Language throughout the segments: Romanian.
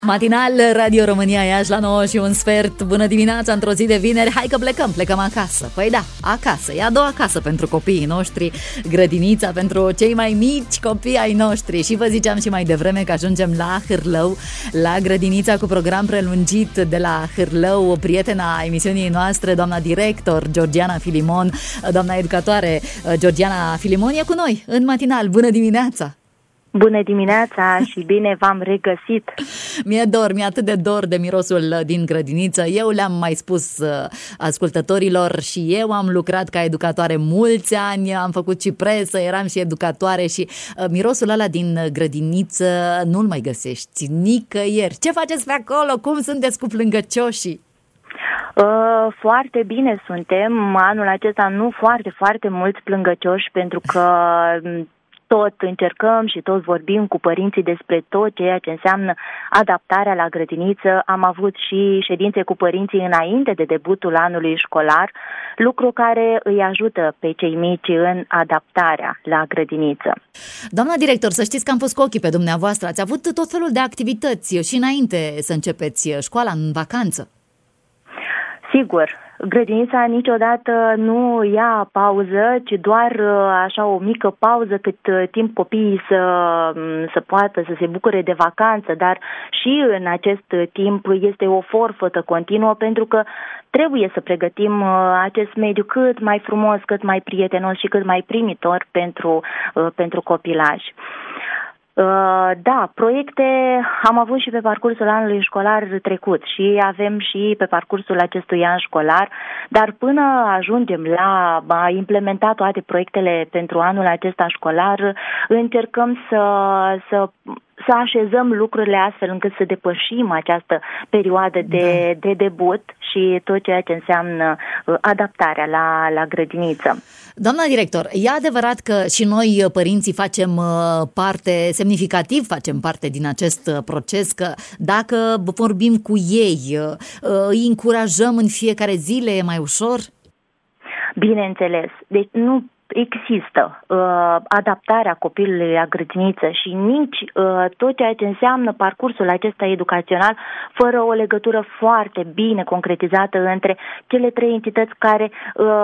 Matinal Radio România Iași la 9:01. Bună dimineața, într-o zi de vineri. Hai că plecăm acasă. Păi da, acasă, e a doua casă pentru copiii noștri, grădinița pentru cei mai mici copii ai noștri. Și vă ziceam și mai devreme că ajungem la Hârlău, la grădinița cu program prelungit de la Hârlău. Prietena emisiunii noastre, doamna director Georgiana Filimon, doamna educatoare Georgiana Filimon e cu noi în matinal. Bună dimineața! Bună dimineața și bine v-am regăsit! Mi-e atât de dor de mirosul din grădiniță. Eu le-am mai spus ascultătorilor și eu am lucrat ca educatoare mulți ani, am făcut și presă, eram și educatoare și mirosul ăla din grădiniță nu-l mai găsești nicăieri. Ce faceți pe acolo? Cum sunteți cu plângăcioșii? Foarte bine suntem. Anul acesta nu foarte mulți plângăcioși pentru că tot încercăm și tot vorbim cu părinții despre tot ceea ce înseamnă adaptarea la grădiniță. Am avut și ședințe cu părinții înainte de debutul anului școlar, lucru care îi ajută pe cei mici în adaptarea la grădiniță. Doamna director, să știți că am fost cu ochii pe dumneavoastră. Ați avut tot felul de activități și înainte să începeți școala, în vacanță. Sigur. Grădinița niciodată nu ia pauză, ci doar așa o mică pauză cât timp copiii să poată să se bucure de vacanță, dar și în acest timp este o forfătă continuă pentru că trebuie să pregătim acest mediu cât mai frumos, cât mai prietenos și cât mai primitor pentru copilași. Da, proiecte am avut și pe parcursul anului școlar trecut și avem și pe parcursul acestui an școlar, dar până ajungem la a implementa toate proiectele pentru anul acesta școlar, încercăm să așezăm lucrurile astfel încât să depășim această perioadă de debut și tot ceea ce înseamnă adaptarea la grădiniță. Doamna director, e adevărat că și noi, părinții, facem parte din acest proces, că dacă vorbim cu ei, îi încurajăm în fiecare zi, le e mai ușor? Bineînțeles. Deci nu există adaptarea copilului la grădiniță și nici tot ceea ce înseamnă parcursul acesta educațional fără o legătură foarte bine concretizată între cele trei entități care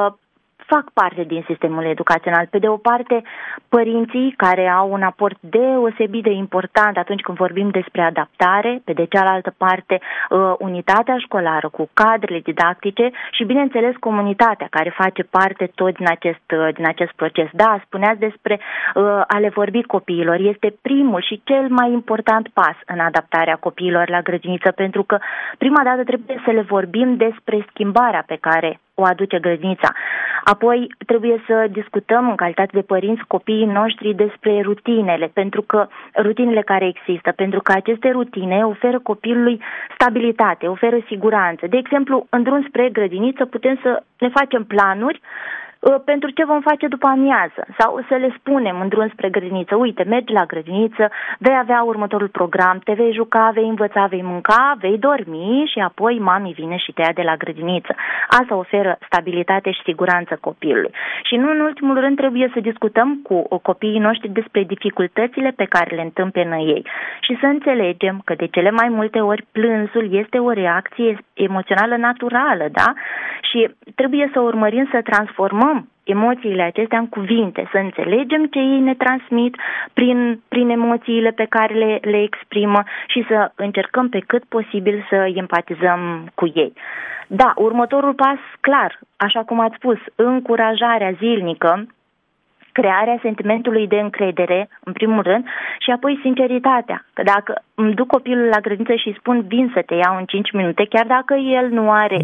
fac parte din sistemul educațional. Pe de o parte, părinții care au un aport deosebit de important atunci când vorbim despre adaptare, pe de cealaltă parte, unitatea școlară cu cadrele didactice și, bineînțeles, comunitatea care face parte tot din acest proces. Da, spuneați despre a le vorbi copiilor. Este primul și cel mai important pas în adaptarea copiilor la grădiniță, pentru că prima dată trebuie să le vorbim despre schimbarea pe care o aduce grădinița. Apoi trebuie să discutăm în calitate de părinți copiii noștri despre rutinele, pentru că rutinele care există, pentru că aceste rutine oferă copilului stabilitate, oferă siguranță. De exemplu, în drum spre grădiniță putem să ne facem planuri pentru ce vom face după amiază sau să le spunem în drum spre grădiniță: uite, mergi la grădiniță, vei avea următorul program, te vei juca, vei învăța, vei mânca, vei dormi și apoi mami vine și te ia de la grădiniță. Asta oferă stabilitate și siguranță copilului. Și nu în ultimul rând trebuie să discutăm cu copiii noștri despre dificultățile pe care le întâmpină ei și să înțelegem că de cele mai multe ori plânsul este o reacție emoțională naturală, da? Și trebuie să urmărim să transformăm emoțiile acestea în cuvinte, să înțelegem ce ei ne transmit prin emoțiile pe care le exprimă și să încercăm pe cât posibil să empatizăm cu ei. Da, următorul pas, clar, așa cum ați spus, încurajarea zilnică, crearea sentimentului de încredere, în primul rând, și apoi sinceritatea. Că dacă îmi duc copilul la grădiniță și îi spun: vin să te iau în 5 minute, chiar dacă el nu are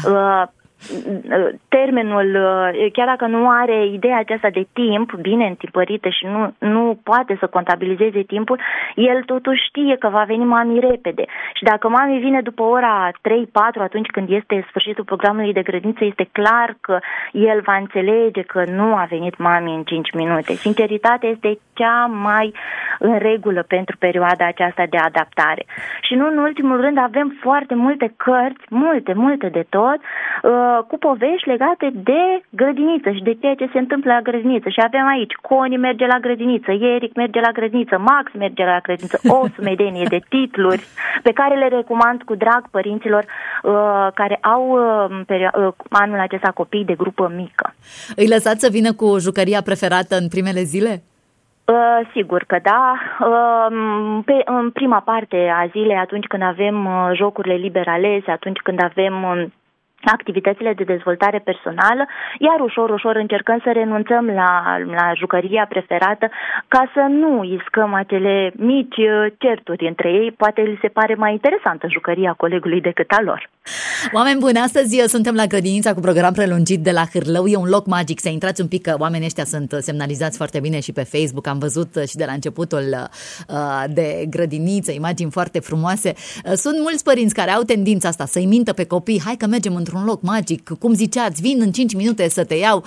termenul, chiar dacă nu are ideea aceasta de timp bine întipărită și nu poate să contabilizeze timpul, el totuși știe că va veni mami repede. Și dacă mami vine după ora 3-4, atunci când este sfârșitul programului de grădiniță, este clar că el va înțelege că nu a venit mami în 5 minute. Sinceritatea este cea mai în regulă pentru perioada aceasta de adaptare. Și nu în ultimul rând avem foarte multe cărți, multe de tot, cu povești legate de grădiniță și de ceea ce se întâmplă la grădiniță. Și avem aici Coni merge la grădiniță, Eric merge la grădiniță, Max merge la grădiniță, o sumedenie de titluri pe care le recomand cu drag părinților care au anul acesta copii de grupă mică. Îi lăsați să vină cu jucăria preferată în primele zile? Sigur că da. În prima parte a zilei, atunci când avem jocurile liber alese, atunci când avem activitățile de dezvoltare personală, iar ușor încercăm să renunțăm la jucăria preferată ca să nu iscăm acele mici certuri între ei. Poate li se pare mai interesantă jucăria colegului decât a lor. Oameni buni, astăzi suntem la grădinița cu program prelungit de la Hârlău. E un loc magic, să intrați un pic, că oamenii ăștia sunt semnalizați foarte bine și pe Facebook. Am văzut și de la începutul de grădiniță, imagini foarte frumoase. Sunt mulți părinți care au tendința asta să-i mintă pe copii: hai că mergem într-un loc magic, cum ziceați, vin în 5 minute să te iau.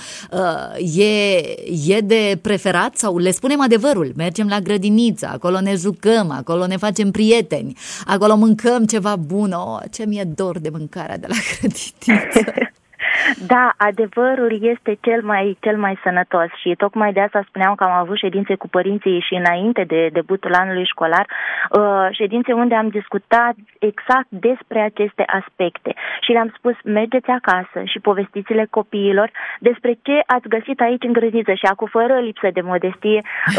E de preferat sau le spunem adevărul? Mergem la grădiniță, acolo ne jucăm, acolo ne facem prieteni, acolo mâncăm ceva bun. Ce mi-e dor de mâncarea de la grădiniță. Da, adevărul este cel mai sănătos și tocmai de asta spuneam că am avut ședințe cu părinții și înainte de debutul anului școlar, ședințe unde am discutat exact despre aceste aspecte și le-am spus: mergeți acasă și povestiți-le copiilor despre ce ați găsit aici în grădiniță. Și acum, fără lipsă de modestie,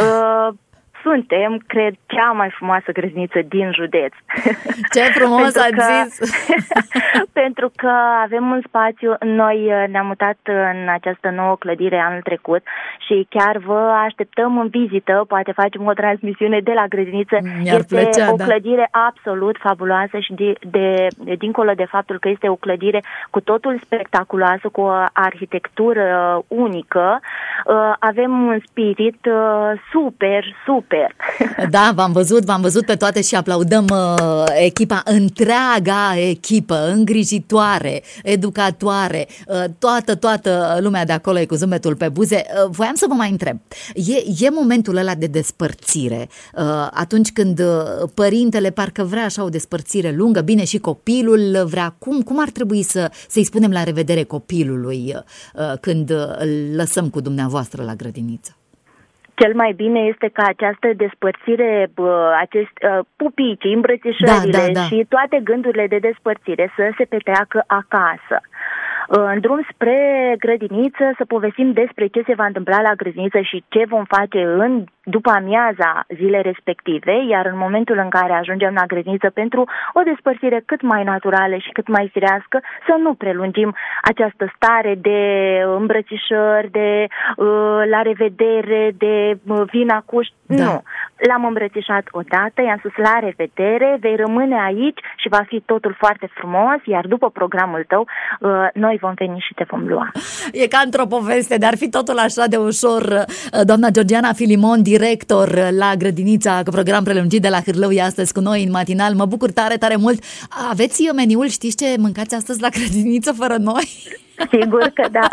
suntem, cred, cea mai frumoasă grădiniță din județ. Ce frumos ați zis! Pentru că avem un spațiu, noi ne-am mutat în această nouă clădire anul trecut și chiar vă așteptăm în vizită, poate facem o transmisiune de la grădiniță. Este o clădire absolut fabuloasă și dincolo de faptul că este o clădire cu totul spectaculoasă, cu o arhitectură unică, avem un spirit super. Da, v-am văzut pe toate și aplaudăm echipa, întreaga echipă, îngrijitoare, educatoare, toată lumea de acolo e cu zâmbetul pe buze. Voiam să vă mai întreb, e momentul ăla de despărțire, atunci când părintele parcă vrea așa o despărțire lungă, bine, și copilul vrea, cum ar trebui să-i spunem la revedere copilului când îl lăsăm cu dumneavoastră la grădiniță? Cel mai bine este ca această despărțire, pupicii, îmbrățișările și toate gândurile de despărțire să se petreacă acasă. În drum spre grădiniță să povestim despre ce se va întâmpla la grădiniță și ce vom face după amiaza zilei respective, iar în momentul în care ajungem la grădiniță pentru o despărțire cât mai naturală și cât mai firească, să nu prelungim această stare de îmbrățișări, de la revedere, de vin acuși. Da. Nu. L-am îmbrățișat odată, i-am spus la revedere, vei rămâne aici și va fi totul foarte frumos, iar după programul tău noi vom veni și te vom lua. E ca într-o poveste, dar ar fi totul așa de ușor. Doamna Georgiana Filimon, director la grădinița cu program prelungit de la Hârlău, e astăzi cu noi în matinal. Mă bucur tare mult. Aveți meniul, știți ce mâncați astăzi la grădiniță fără noi? Sigur că da.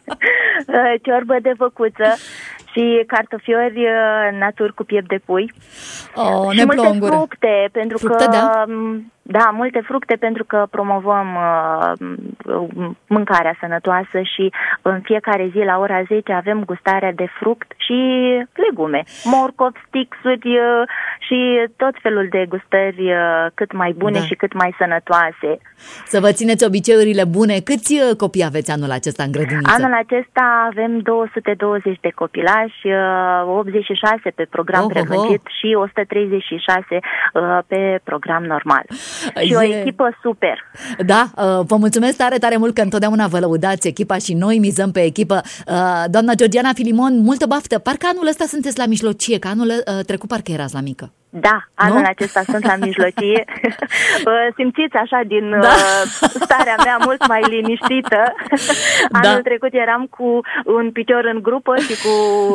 Ciorbă de făcuță și cartofiori naturi cu piept de pui. Și multe fructe, pentru că da, multe fructe, pentru că promovăm mâncarea sănătoasă și în fiecare zi la ora 10 avem gustarea de fruct și legume, morcov, stixuri și tot felul de gustări cât mai bune și cât mai sănătoase. Să vă țineți obiceiurile bune. Câți copii aveți anul acesta în grădiniță? Anul acesta avem 220 de copilași, 86 pe program prelungit și 136 pe program normal. Și o echipă super. Da, vă mulțumesc tare mult că întotdeauna vă lăudați echipa și noi mizăm pe echipă. Doamna Georgiana Filimon, multă baftă. Parcă anul ăsta sunteți la mijlocie, că anul trecut parcă erați la mică. Da, anul acesta sunt la mijlocie. Simțiți așa din starea mea mult mai liniștită. Anul trecut eram cu un picior în grupă și cu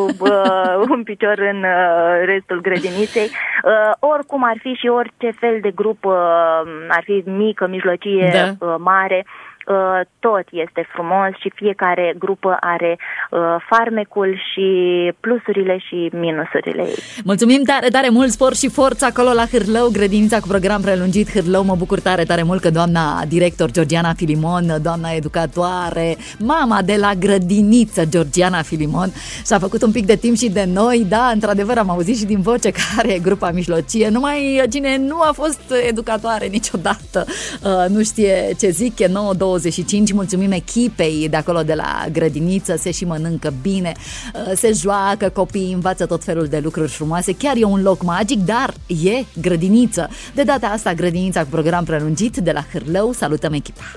un picior în restul grădiniței. Oricum ar fi și orice fel de grupă, ar fi mică, mijlocie, mare, tot este frumos și fiecare grupă are farmecul și plusurile și minusurile ei. Mulțumim tare, tare mult, spor și forță acolo la Hârlău, grădinița cu program prelungit Hârlău. Mă bucur tare, tare mult că doamna director Georgiana Filimon, doamna educatoare, mama de la grădiniță Georgiana Filimon, s-a făcut un pic de timp și de noi. Da, într-adevăr am auzit și din voce care e grupa mijlocie. Numai cine nu a fost educatoare niciodată nu știe ce zic. E 9:25. Mulțumim echipei de acolo de la grădiniță. Se și mănâncă bine, se joacă, copiii învață tot felul de lucruri frumoase. Chiar e un loc magic, dar e grădiniță. De data asta grădinița cu program prelungit de la Hârlău. Salutăm echipa!